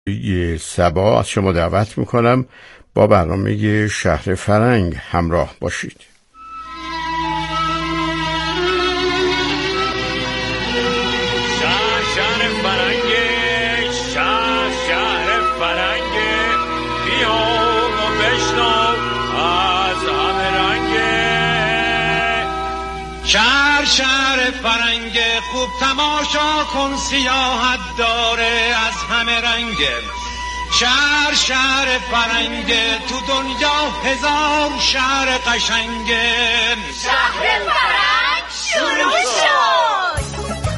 صبا از شما دعوت میکنم با برنامه شهر فرنگ همراه باشید. شهر فرنگ، شهر فرنگ، بیا و بشنو از همه رنگ. شهر فرنگ، خوب تماشا کن، سیاحت داره از همه رنگ. شهر فرنگ، تو دنیا هزار شهر قشنگه. شهر فرنگ شروع شد.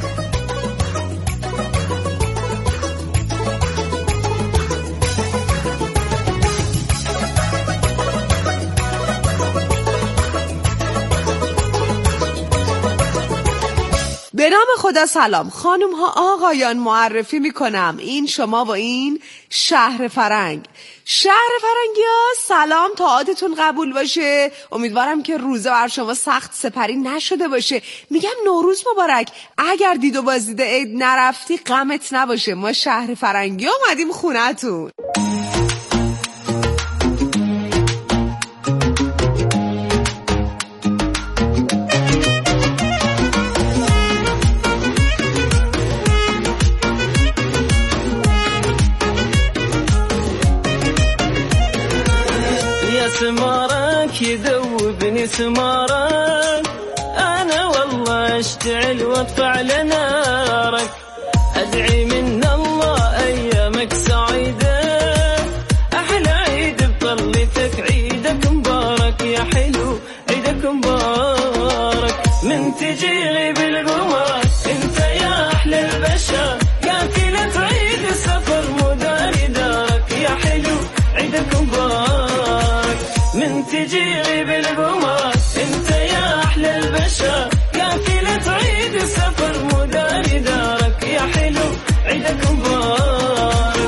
به نام خدا سلام خانم ها آقایان، معرفی میکنم این شما و این شهر فرنگ. شهر فرنگی ها سلام، طاعتتون قبول باشه. امیدوارم که روزه بر شما سخت سپری نشده باشه. میگم نوروز مبارک. اگر دید و بازدید عید نرفتی غمت نباشه، ما شهر فرنگی اومدیم خونتون. سمارك يذوبني سمارك، أنا والله أشتعل واطفع لنارك. أدعي من الله أيامك سعيدة، أحلى عيد بطلتك عيدك مبارك يا حلو عيدك مبارك. من تجي غيب القمر انت يا أحلى البشر، قافلة عيد السفر مداري دارك يا حلو عيدك مبارك. من تجي غيب القمر انت يا احلى البشر، قافلة عيد السفر مداري دارك يا حلو عيدك مبارك.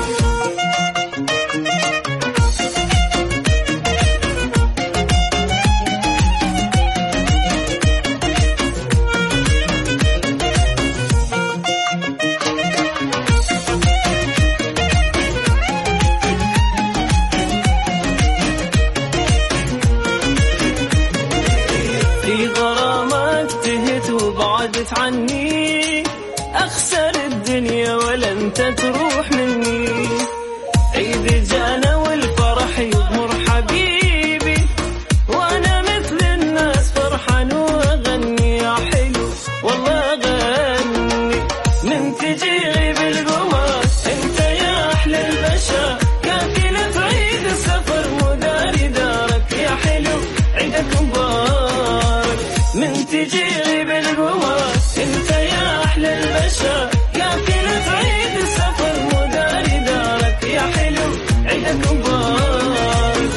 عني أخسر الدنيا ولا أنت تروح مني. عيد جانا والفرح يغمر حبيبي، وأنا مثل الناس فرحان وأغني يا حلو والله أغني. من تجي غيب القمر أنت يا أحلى البشر، قافلة عيد السفر مداري دارك يا حلو عيدك مبارك. من تجي غيب القمر انت يا احلى البشر، قافلة عيد السفر مداري دارك يا حلو عيدك مبارك.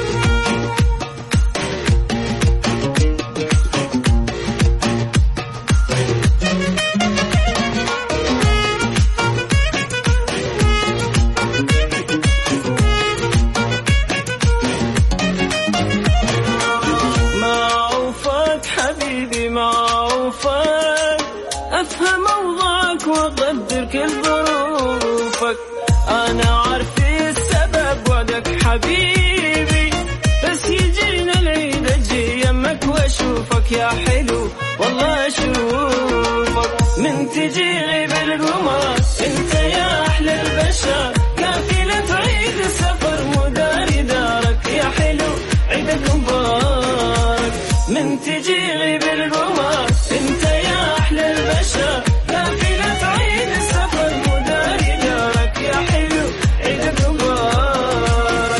معوفك حبيبي معوفك، أفهم أوضاعك وأقدر كل ظروفك. أنا عارف السبب وعدك حبيبي، بس يجينا العيد أجي يمك وأشوفك يا حلو والله أشوفك. من تجي غيب القمر أنت يا أحلى البشر، قافلة عيد السفر مداري دارك يا حلو عيدك مبارك. من تجي غيب القمر انت يا احلى البشر، قافلة عيد السفر مداري دارك يا حلو عيدك مبارك.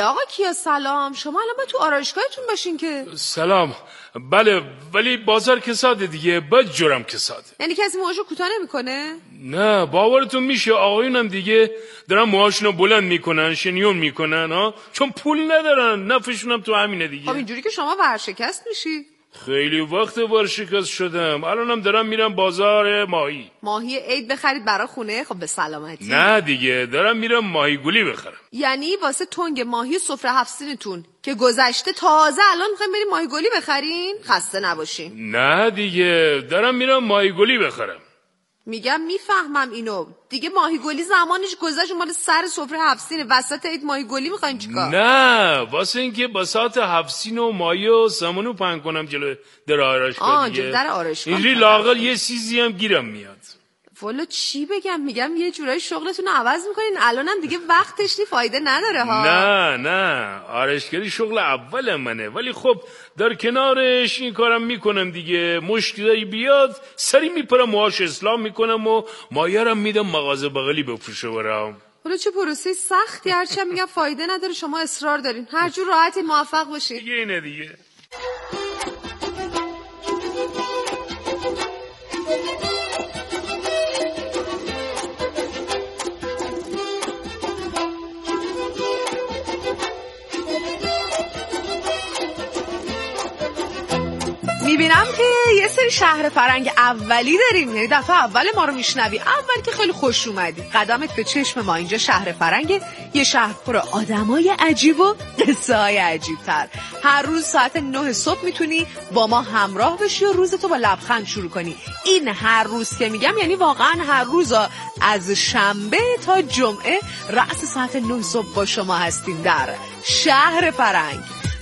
آقا کیا سلام. شما الان باید تو آرایشگاهتون باشین که. سلام. بله ولی بازار کساده دیگه، بد جورم کساده. یعنی کسی موهاشو کوتاه نمیکنه؟ نه باورتون میشه آقایونم دیگه دارن موهاشونو بلند میکنن، شنیون میکنن ها، چون پول ندارن، نفعشونم تو همینه دیگه. خب اینجوری که شما ورشکست میشی. خیلی وقت ورشکست شدم، الانم دارم میرم بازار ماهی عید بخرید برای خونه؟ خب به سلامتی. نه دیگه دارم میرم ماهی گولی بخرم. یعنی واسه تنگ ماهی سفره 7 سینتون که گذشته تازه الان میخوایم بریم ماهی گولی بخرین؟ خسته نباشین. نه دیگه دارم میرم ماهی گولی بخرم. میگم میفهمم اینو دیگه، ماهی گلی زمانش گذشت، مال سر سفره 7 سینه، وسط عید ماهی گلی میخواین چیکار؟ نه واسه اینکه بساط 7 سین و ماهی و سمنو پهن کنم جلو در آرایشگاه دیگه. در آرایشگاه اینجوری لااقل یه چیزی هم گیرم میاد. والا چی بگم، میگم یه جورایی شغلتون رو عوض میکنین، الانم دیگه وقتش فایده نداره ها. نه آرایشگری شغل اول منه، ولی خب در کنارش این کارم میکنم دیگه. مشکلی بیاد سری میپرم موهاش اسلام میکنم و مایرم میدم مغازه بغلی بفروشه برام. حالا چه پروسه سختی، هرچند میگم فایده نداره، شما اصرار دارین، هر جور راحتی موفق باشین دیگه. اینه دیگه. میبینم که یه سری شهر فرنگ اولی داریم، یعنی دفعه اول ما رو میشنوی. اول که خیلی خوش اومدی، قدمت به چشم ما. اینجا شهر فرنگ، یه شهر پر آدمای عجیب و قصه های عجیب تر. هر روز ساعت 9 صبح میتونی با ما همراه بشی و روزتو با لبخند شروع کنی. این هر روز که میگم یعنی واقعا هر روز، از شنبه تا جمعه رأس ساعت 9 صبح با شما هستیم در شهر فرنگ.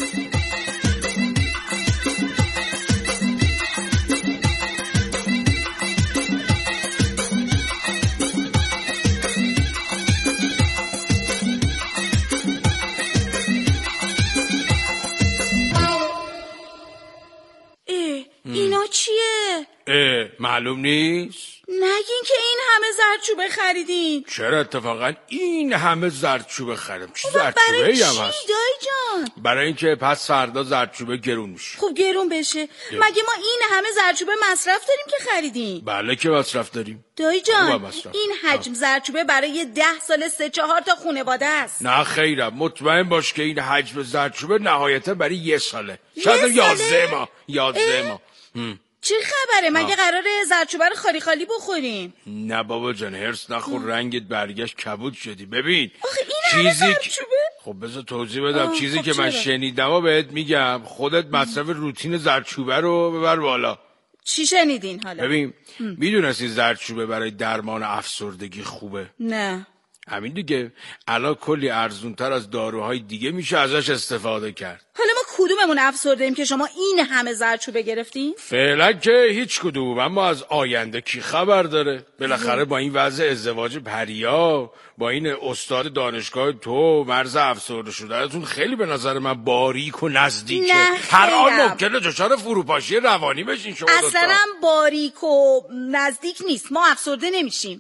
اینا چیه؟ معلوم نیست؟ نگین که این همه زردچوبه خریدین. چرا اتفاقا این همه زردچوبه خریدم؟ چی زردچوبه برای هم چی هست؟ دایی جان؟ برای اینکه پس فردا زردچوبه گرون میشه. خب گرون بشه. مگه ما این همه زردچوبه مصرف داریم که خریدیم؟ بله که مصرف داریم. دایی جان این حجم زردچوبه برای 10 سال 3-4 تا خانواده است. نه خیرم، مطمئن باش که این حجم زردچوبه نهایتا برای 1 ساله، شاید 11 ماه. چه خبره؟ مگه قراره زردچوبه رو خالی خالی بخوریم؟ نه بابا جان، هرس نخور، رنگت برگشت کبود شدی. ببین آخه این همه زردچوبه؟ خب بذار توضیح بدم. چیزی که من شنیدم و بهت میگم، خودت مصرف روتین زردچوبه رو ببر بالا. چی شنیدین حالا؟ ببین میدونستی زردچوبه برای درمان افسردگی خوبه؟ نه. همین دیگه، الان کلی ارزونتر از داروهای دیگه میشه ازش استفاده کرد. حالا ما کدوممون افسرده‌ایم که شما این همه زردچوبه گرفتین؟ فعلا که هیچ کدوم، اما از آینده کی خبر داره؟ بالاخره با این وضع ازدواج پریا، با این استاد دانشگاه تو، مرز افسرده شدنتون خیلی به نظر من باریک و نزدیکه. هر آن ممکنه دچار فروپاشی روانی بشین شما دوتا. اصلا باریک و نزدیک نیست، ما افسرده نمیشیم.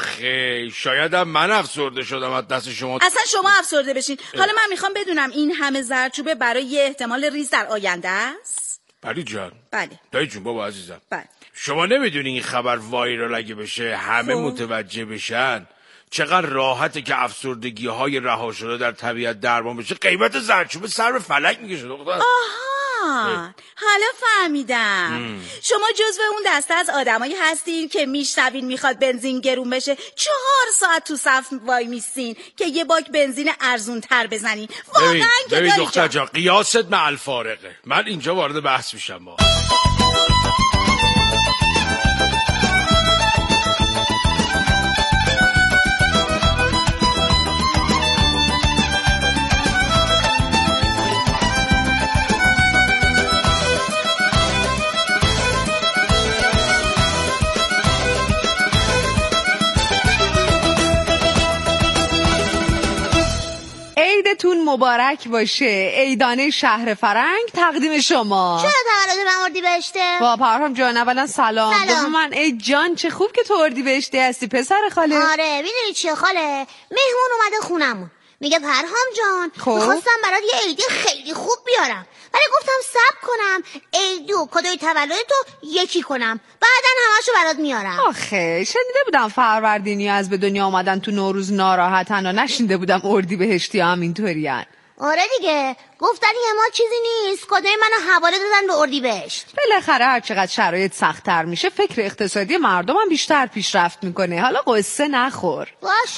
آخه شاید هم من افسرده شدم از دست شما. اصلا شما افسرده بشین. حالا من میخوام بدونم این همه زردچوبه برای یه احتمال ریز در آینده است؟ پری جان. بله. دایی جون بابا عزیزم. بله. شما نمیدونی این خبر وایرال اگه بشه همه متوجه بشن چقدر راحته که افسردگی های رها شده در طبیعت درمان بشه؟ قیمت زردچوبه سر به فلک میکشه دختر. آها حالا فهمیدم. شما جزو اون دسته از آدمایی هستین که میشنوین میخواد بنزین گرون بشه 4 ساعت تو صف وای میستین که یه باک بنزین ارزون تر بزنین. واقعا که ببین دختر جان، قیاست مع الفارقه. من اینجا وارد بحث میشم با عیدتون مبارک باشه. عیدانه شهر فرنگ تقدیم شما. چرا تولد من اردیبهشته؟ با پرهام جان اولا سلام. سلام. من ای جان چه خوب که تو اردیبهشتی هستی پسر خاله. آره میدونی چیه خاله، مهمون اومده خونمون، میگه پرهام جان میخواستم برات یه عیدی خیلی خوب بیارم، ولی گفتم صبر کنم عید و کادوی تولد تو یکی کنم، بعدن همشو برات میارم. آخه شنیده بودم فروردینی از به دنیا آمدن تو نوروز ناراحتن و نشنیده بودم اردیبهشتی هم اینطورین. آره دیگه، گفتن یه ما چیزی نیست، کادوی منو حواله دادن به اردیبهشت. بالاخره هر چقدر شرایط سخت‌تر میشه فکر اقتصادی مردم هم بیشتر پیشرفت میکنه. حالا قصه نخور. باش.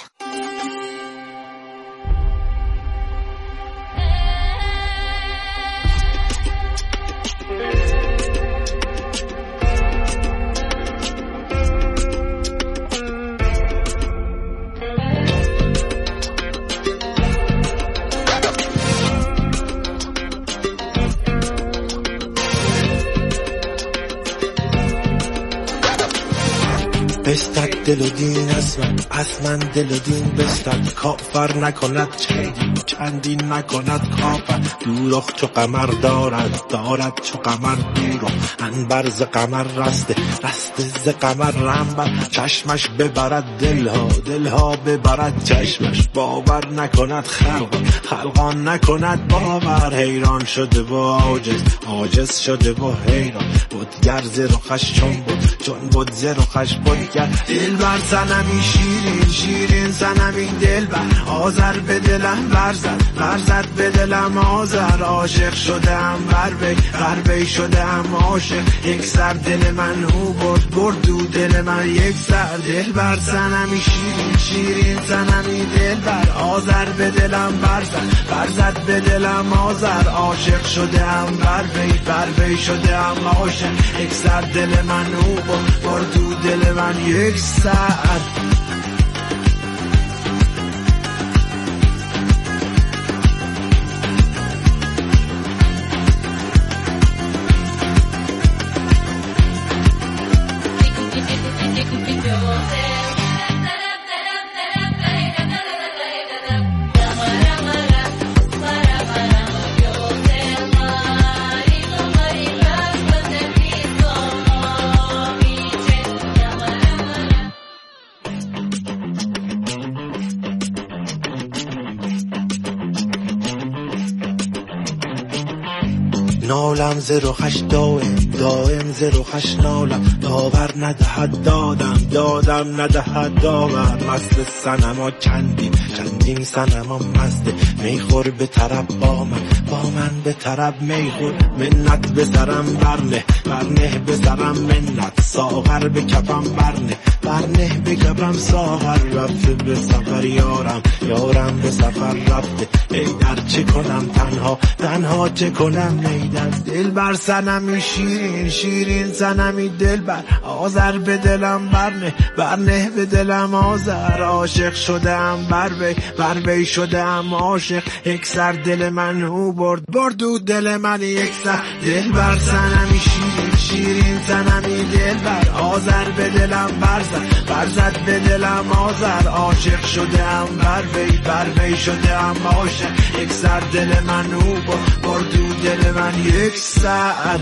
بستد دل و دین از من دل و دین بستد، کافر نکند چندین نکند کافر. دوروخ چو قمر دارد چو قمر دوروخ، انبر ز قمر رسته ز قمر رنبر. چشمش ببرد دلها ببرد چشمش، باور نکند خلقان نکند باور. حیران شده و عاجز شده و حیران، بودگر ز رخش چون بود ز رخش بودگر. دل بر صنمی شیرین صنمی دل بر، آذر به دلم برزد به دلم آذر. عاشق شدم بر وی شدم عاشق، یک سر دل من او برد دو دل من یک سر. دل بر صنمی شیرین صنمی دل بر، آذر به دلم برزد به دلم آذر. عاشق شدم بر وی شدم عاشق، یک سر دل من او برد دو دل من یک سر. نالم ز رخش دائم ز رخش نالم، داور ندهد دادم ندهد داور. مست صنما چندین صنما مزده، میخور به طرب با من به طرب میخور. منت به سرم برنه به سرم منت، ساغر به کفم برنه به کفم ساغر. رفته به سفر یارم به سفر رفته، ای در چه کنم تنها چه کنم نیدر. دل بر صنمی شیرین صنمی دل بر، آذر به دلم برنه به دلم آذر. عاشق شدم بر وی شدم عاشق، یک سر دل من او برد دو دل من یک سر. دل بر صنمی شیرین صنمی دل بر، آذر به دلم برزد به دلم آذر. عاشق شدم بر وی شدم عاشق، یک سر دل من او برد دو دل من یک سر.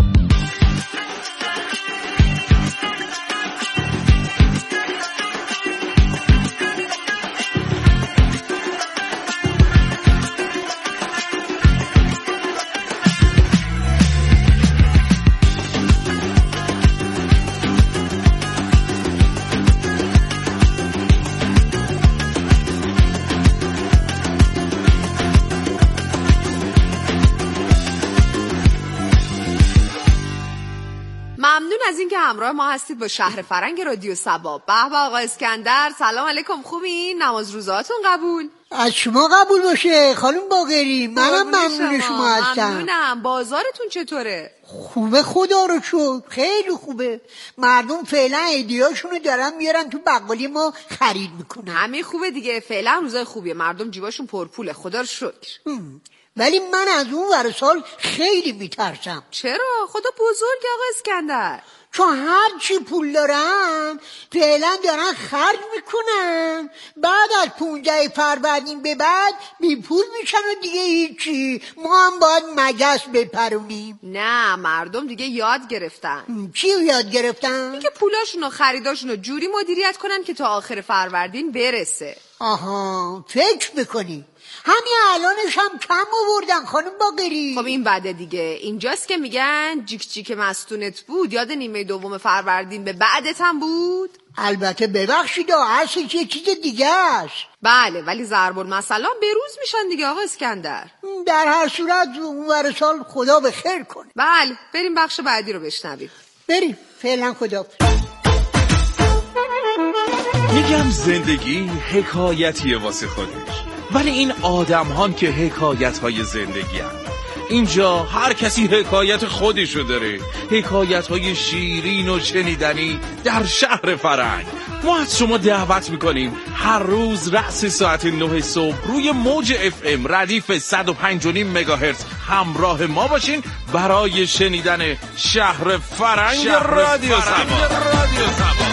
ممنون از اینکه همراه ما هستید با شهر فرنگ رادیو سبا. به به آقا اسکندر، سلام علیکم، خوبین؟ نماز روزاتون قبول؟ از شما قبول باشه خانم باقری، منم ممنون شما هستم. ممنونم. بازارتون چطوره؟ خوبه خدا رو شکر، خیلی خوبه. مردم فعلا عیدیاشونو دارن میارن تو بقالی ما خرید میکنن. همین خوبه دیگه، فعلا روزای خوبیه، مردم جیباشون پرپوله، خدا رو شکر. ولی من از اون ور سال خیلی میترسم. چرا؟ خدا بزرگ آقا اسکندر. چون هر چی پول دارن فعلا دارن خرج میکنن، بعد از 15 فروردین به بعد بی پول میشن و دیگه هیچی. ما هم باید مگس بپرونیم. نه، مردم دیگه یاد گرفتن. چی یاد گرفتن؟ دیگه پولاشون و خریداشون رو جوری مدیریت کنن که تا آخر فروردین برسه. آها فکر بکنی همین الانش هم کم آوردن خانم باقری. خب این بده دیگه. اینجاست که میگن جیک جیک مستونت بود یاد نیمه دوم فروردین به بعدت هم بود. البته ببخشید اصلش یه چیز دیگه است. بله ولی ضرب المثل بروز میشن دیگه آقا اسکندر. در هر صورت اونور سال خدا به خیر کنه. بله بریم بخش بعدی رو بشنویم. بریم فعلا خدا. میگم زندگی حکایتیه واسه خودش، ولی این آدم هان که حکایت های زندگی هم. اینجا هر کسی حکایت خودشو داره، حکایت های شیرین و شنیدنی در شهر فرنگ. ما از شما دعوت میکنیم هر روز رأس ساعت 9 صبح روی موج FM ردیف 105.5 مگاهرتز همراه ما باشین برای شنیدن شهر فرنگ رادیو سبا.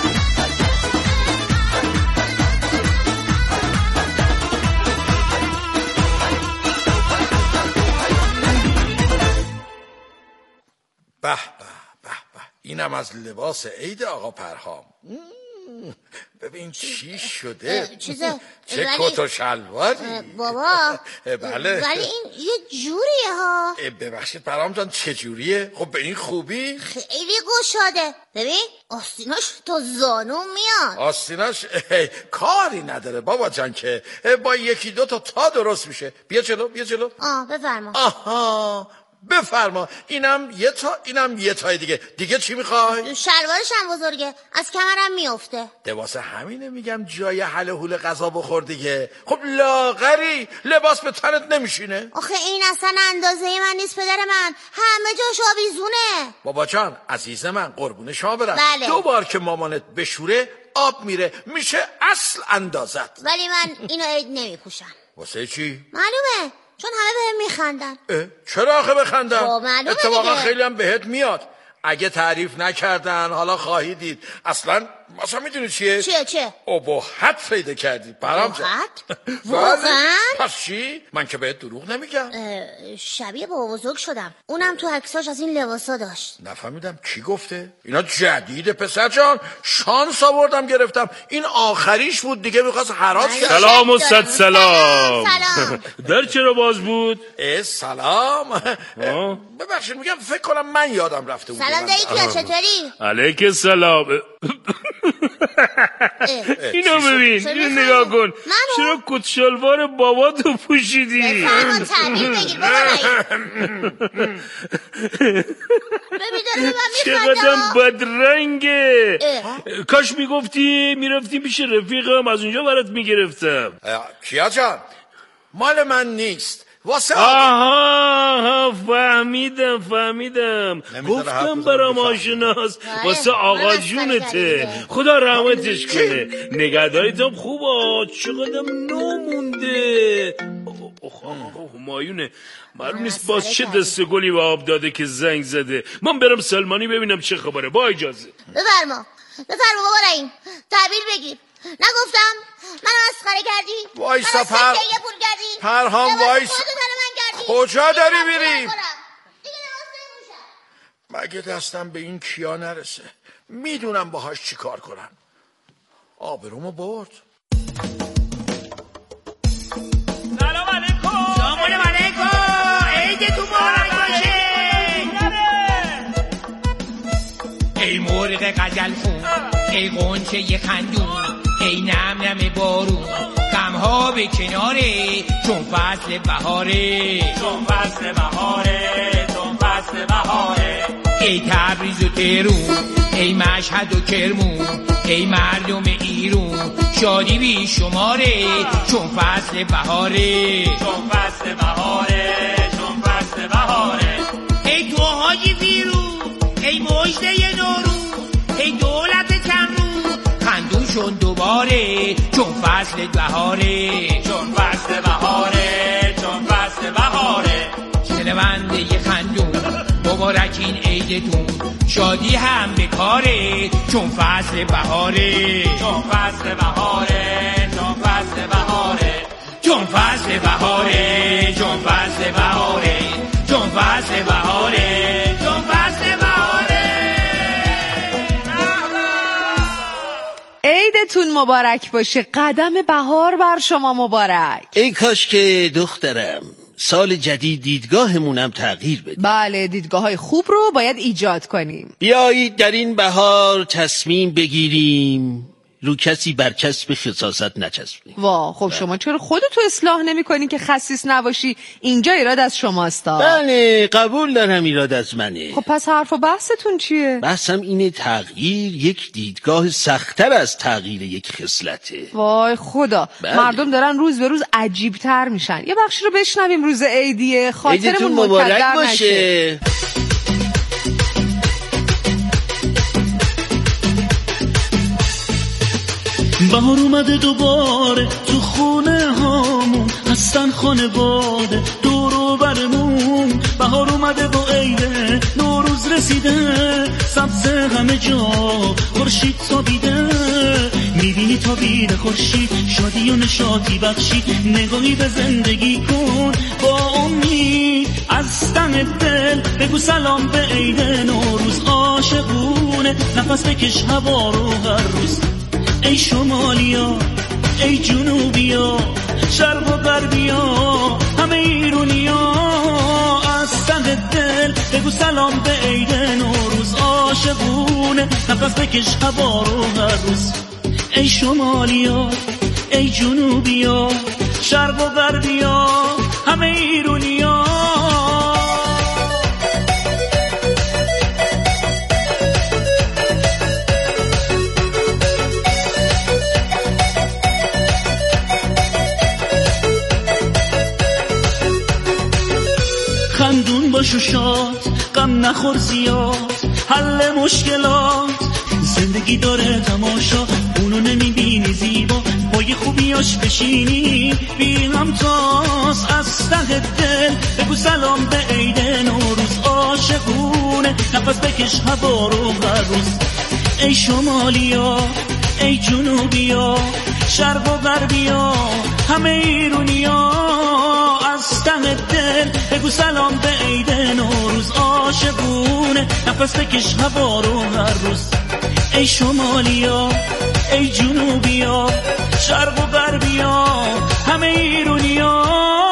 به به به به، اینم از لباس عید آقا پرهام. ببین چی شده. چه کت و شلواری بابا. بله ولی این یه جوریه ها. ببخشید پرهام جان چه جوریه؟ خب به این خوبی؟ خیلی گشاده. ببین آستیناش تا زانو میاد. آستیناش کاری نداره بابا جان که با یکی دو تا درست میشه. بیا جلو بیا جلو. بفرما. آها بفرما. اینم یه تای دیگه چی میخوای؟ شلوارش هم بزرگه از کمرم میفته. واسه همینه میگم جای حل هول غذا بخور دیگه. خب لاغری لباس به تنت نمیشینه. آخه این اصلا اندازه من نیست پدر من، همه جاش آویزونه. بابا جان عزیز من قربون شما برم. بله. 2 بار که مامانت بشوره آب میره میشه اصل اندازت. ولی من اینو عید نمیپوشم. واسه چی؟ معلومه چون همه بهم میخندن. چرا آخه بخندن؟ اتفاقا دیگه. خیلی هم بهت میاد. اگه تعریف نکردن حالا خواهی دید. اصلا میدونی چیه؟ چیه؟ ابهت پیدا کردی برام جان. واقعا؟ پس چی؟ من که بهت دروغ نمیگم. شبیه بابا بزرگ شدم. اونم تو عکساش از این لباسا داشت. نفهمیدم کی گفته؟ اینا جدیده پسر جان. شانس آوردم گرفتم. این آخریش بود دیگه میخواست حراج کرد. سلام و صد سلام. در چرا باز بود؟ سلام. ببخشید میگم فکر کنم من یادم رفته بود. سلام دایی چطوری؟ علیک السلام. اینو ببین اینو نگاه کن. چرا کت شلوار باباتو پوشیدی؟ بفرما تعبیر بگیر بابا. چقدر بدرنگه. کاش میگفتی میرفتی پیش رفیقم از اونجا برات میگرفتم. کیا جان مال من نیست. آها فهمیدم. گفتم برام آشناست. واسه آقا جونته. خدا رحمتش کنه. نگهداریتم خوبه. چقدرم نمونده. همایونه معلوم نیست باز چه دسته گلی به آب داده که زنگ زده. من برم سلمانی ببینم چه خبره. با اجازه. بفرما بابا رحیم تعبیر بگیر. نگفتم منو مسخره کردی؟ وایسا پرهام وایس. کجا داری میری؟ مگه دستم به این کیا نرسه. میدونم باهاش چی کار کنم. آبرومو برد. سلام علیکم. عیدتون مبارک باشه. ای مرغ غزل خون، ای غنچه خندون، ای نم نم بارون، غمها به کناره چون فصل بهاره. ای تبریز و تهرون، ای مشهد و کرمون، ای مردم ایرون، شادی بی شماره چون فصل بهاره. ای تو حاجی بیرون، ای مجده نورون، ای دولت کمرون، خندون شون دوباره چون فصل بهاره. شنونده خندون مبارکین عیدتون، شادی هم به کاره چون فصل بهاره. عیدتون مبارک باشه. قدم بهار بر شما مبارک. ای کاش که دخترم سال جدید دیدگاهمونم تغییر بده. بله، دیدگاه‌های خوب رو باید ایجاد کنیم. بیایید در این بهار تصمیم بگیریم رو کسی بر کسب خساست نچسبیم. خب شما چرا خودتو اصلاح نمی کنی که خسیس نباشی؟ اینجا ایراد از شماستا. بله قبول دارم ایراد از منه. خب پس حرف و بحثتون چیه؟ بحثم اینه تغییر یک دیدگاه سخت‌تر از تغییر یک خصلته. وای خدا، مردم دارن روز به روز عجیب‌تر میشن. یه بخشی رو بشنویم. روز عیدیه، خاطرمون مبارک باشه. بهار اومده دوباره تو خونه هامون، هستن خانواده دور و برمون. بهار اومده با عیده، نوروز رسیده، سبز همه جا خورشید تابیده. میبینی تابیده خورشید، شادی و نشاطی بخشید. نگاهی به زندگی کن با امید، از تن دل بگو سلام به عیده نوروز. عاشقونه نفس بکش هوا رو هر روز. ای شمالیا ای جنوبیا، شرق و غربیا، همه ایرونیا، از ته دل بگو سلام به عید نوروز. عاشقونه نفس بکش هوا رو هر روز. ای شمالیا ای جنوبیا، شرق و غربیا، همه ایرونیا. خندون باش و شاد، غم نخور زیاد، حل مشکلات. زندگی داره تماشا، اونو نمیبینی زیبا، با یه خوبیاش بشینی بی همتاس. از ته دل بگو سلام به عید نوروز. عاشقونه نفس بکش هوا رو هر روز. ای شمالیا ای جنوبیا، شرق و غربیا، همه ایرونیا، از ته دل بگو سلام به عید نوروز. عاشقونه نفس بکش هوا رو هر روز. ای شمالیا ای جنوبیا، شرق و غربیا، همه ایرونیا.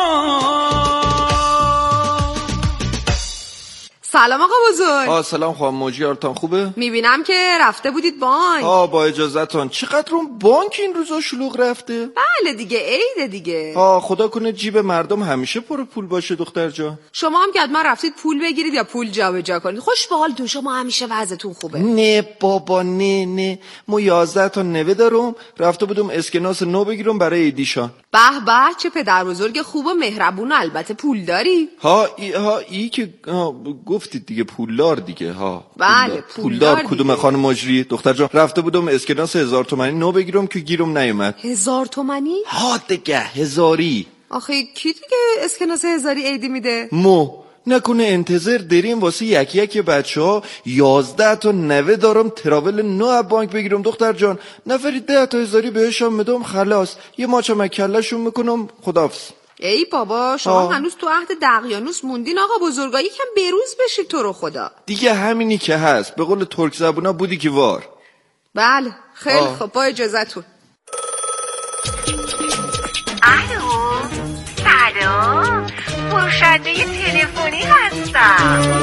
سلام آقا بزرگ. سلام خانم موجی، حالتان خوبه؟ میبینم که رفته بودید بانک. با اجازهتون. چقدر اون بانک این روزا شلوغ رفته؟ بله دیگه، عیده دیگه. خدا کنه جیب مردم همیشه پر پول باشه دختر جان. شما هم که حتما رفتید پول بگیرید یا پول جابجا کنید. خوش به حالتون، شما همیشه وضعتون خوبه. نه بابا نه، ما 11 تا نوه دارم، رفته بودم اسکناس نو بگیرم برای عیدیشان. به به، چه پدر بزرگ خوب و مهربون. البته پول داری. ای که گفتید دیگه، پولدار دیگه. بله پولدار. کدوم خانم مجری دختر جان؟ رفته بودم اسکناس 1000 تومانی نو بگیرم که گیرم نیومد. 1000 تومانی؟ دیگه هزاری. آخه کی دیگه اسکناس هزاری عیدی میده؟ نکنه انتظار داریم واسه یکی بچه‌ها 11 تا نوه دارم تراول نو بانک بگیرم دختر جان. نفری 10 تا هزاری بهشون میدم، خلاص یه ماچم کلهشون میکنم، خداحافظ. ای بابا، شما هنوز تو عهد دقیانوس موندین آقا بزرگایی. کم بروز بشید تو رو خدا. دیگه همینی که هست، به قول ترک زبونا بودی که وار. بله خیلی خب، با اجازهتون. الو سلام، فروشنده تلفنی هستم.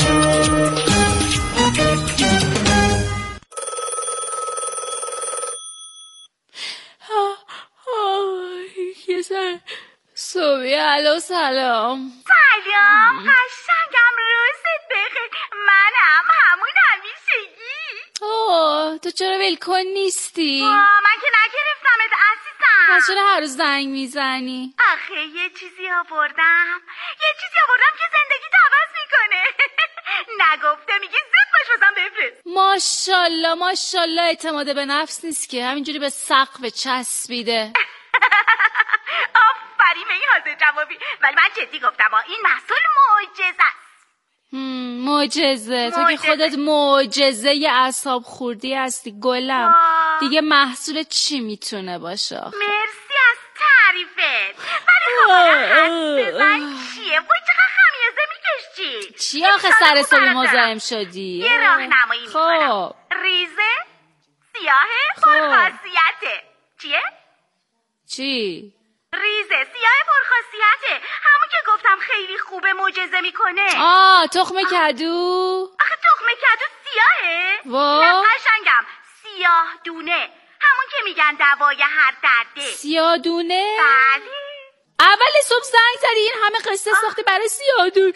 صبحی. الو سلام. سلام قشنگم، روزت بخیر. منم همون همیشگی. تو چرا ولکن نیستی؟ من که نگرفتمت عزیزم. پس چرا هر روز زنگ میزنی؟ آخه یه چیزی آوردم که زندگی عوض میکنه. نگفته، میگه زود باش بازم بفرست. ماشالله اعتماد به نفس نیست که، همینجوری به سقف چسبیده. آفرین به این حاضر جوابی. ولی من جدی گفتم این محصول معجزه است. معجزه؟ تو که خودت معجزه اعصاب خوردی هستی گلم. دیگه محصول چی میتونه باشه؟ مرسی از تعریفت. ولی خب بزن چیه؟ وای چقدر خمیازه میکشی. چی آخه سر صبح مزاحم شدی؟ یه راهنمایی میکنم. ریزه سیاهه پرخاصیته. چیه؟ چی؟ ریزه سیاه پرخاصیته، همون که گفتم خیلی خوبه معجزه میکنه. تخم کدو. آخه تخم کدو سیاهه؟ نه قشنگم، سیاه دونه، همون که میگن دوای هر درده. سیاه دونه؟ بله. اول صبح زنگ زدی این همه قصه ساخته برای سیاه دونه.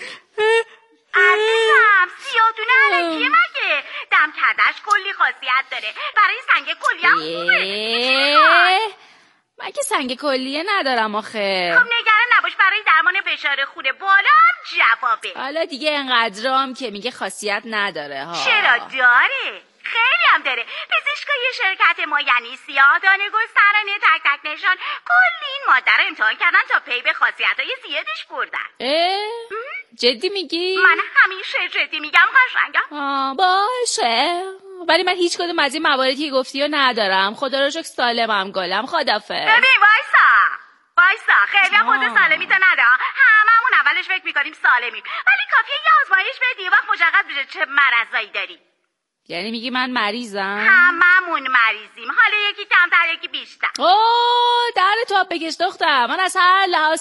عزیزم سیاه دونه علکیه مگه؟ دم کردش کلی خاصیت داره، برای سنگ کلیه هم خوبه. من که سنگ کلیه ندارم آخه. خب نگران نباش، برای درمان فشار خون بالا هم جوابه. حالا دیگه انقدرام که میگه خاصیت نداره ها. چرا داره؟ خیلی هم داره. پزشکای شرکت ما یعنی سیاه دانه گسترانه تک تک نشان کلی این ماده رو امتحان کردن تا پی به خاصیت‌های زیادش بردن. جدی میگی؟ من همیشه جدی میگم قشنگم. باشه، ولی من هیچ کدوم از این مواردی که گفتی رو ندارم. خدا رو شکر سالمم گلم. خدافظ. ببین وایسا خیلی هم خود سالمیت نده. هممون اولش فکر میکنیم سالمیم، ولی کافیه یه آزمایش بدی وقت مشخص بشه چه مرضایی داری. یعنی میگی من مریضم؟ هممون مریضیم، حالا یکی کمتر یکی بیشتر. در تو بکش دختر، من از هر لحاظ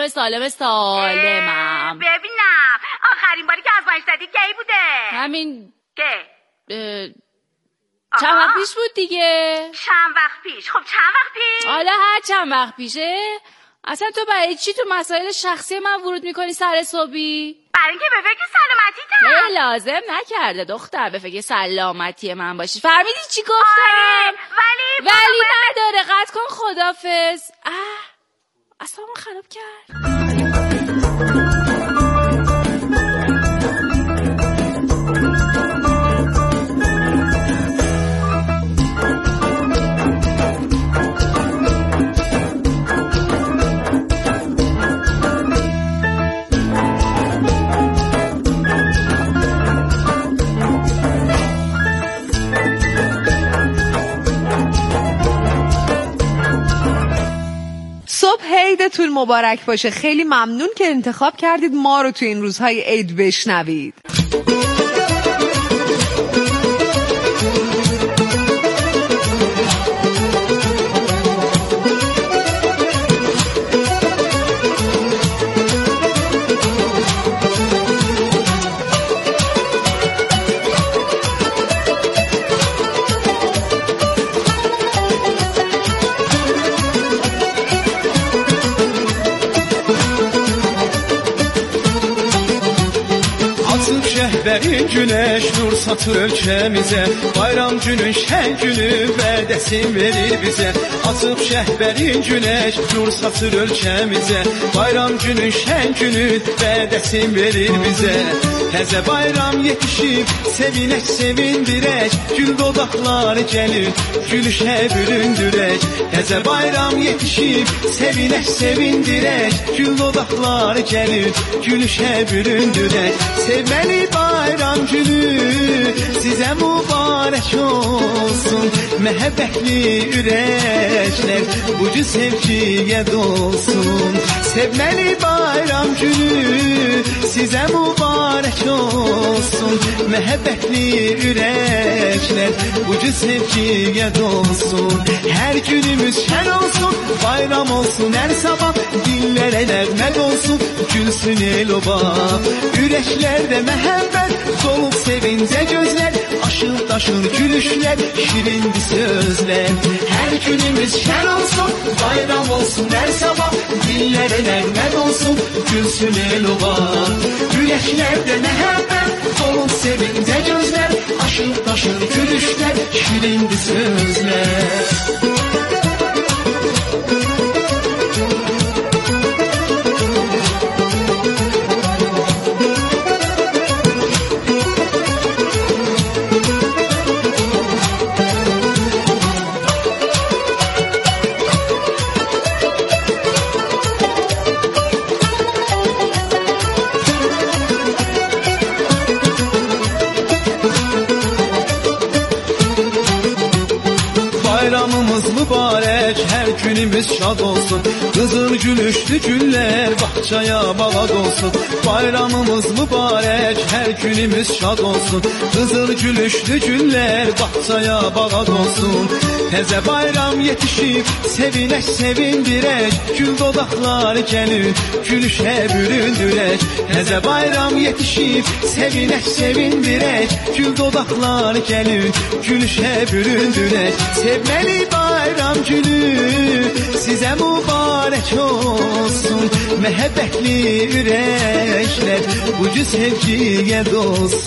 سالمم. ببینم آخرین باری که آزمایش دادی کی بوده؟ همین که چند وقت پیش بود دیگه. چند وقت پیش؟ خب چند وقت پیش؟ حالا هر چند وقت پیشه. اصلا تو برای چی تو مسائل شخصی من ورود میکنی سر صبحی؟ برای اینکه به فکر سلامتیتم. لازم نکرده دختر به فکر سلامتی من باشی. فهمیدی چی گفتم؟ ولی نداره. قطع کن. خدافظ. اصلا من خراب کرد. صبح عیدتون مبارک باشه. خیلی ممنون که انتخاب کردید ما رو تو این روزهای عید بشنوید. Şəhbərin günəş nur satır ölkəmizə, bayram günün şən günü vədəsin verir bizə. Açıb şəhbərin günəş nur satır ölkəmizə, bayram günün şən günü vədəsin verir bizə. Təzə bayram yetişib, sevinək sevindirək, gül dodaqları gəlir, gülüşə büründürək. Təzə bayram yetişib, sevinək sevindirək, gül dodaqları gəlir, gülüşə büründürək. Sevməli bayram günü sizə mübarək olsun, məhəbbətli ürəklər bu cür sevgiyə dolsun. Sevməli bayram günü sizə mübarək olsun, məhəbbətli ürəklər bu cür sevgiyə dolsun. Hər günümüz şən olsun, bayram olsun hər sabah, dillərə nəğmət olsun, gülsün el-oba. Ürəklərdə məhəbbət dolub sevincə gözlər, aşır daşır gülüşlər, şirindir sözlər. Hər günümüz şən olsun, bayram olsun hər sabah, dillərə nəğmət olsun, gülsün el-oba. Ürəklərdə məhəbbət dolub sevincə gözlər, aşır daşır gülüşlər, şirindir sözlər. günümüz şad olsun. Kızıl gülüşlü güller bahçaya bağa dolsun. Bayramımız mübarek, her günümüz şad olsun. Kızıl gülüşlü güller bahçaya bağa dolsun. Teze bayram yetişip sevinək sevindirək, gül dodaqlar gəlir gülüşə büründürək. Teze bayram yetişip sevinək sevindirək, gül dodaqlar gəlir gülüşə büründürək. Sevməli bayram günü sizə mübarək olsun. Məhəbbətli ürəklər bu gün sevgiyə dolsun.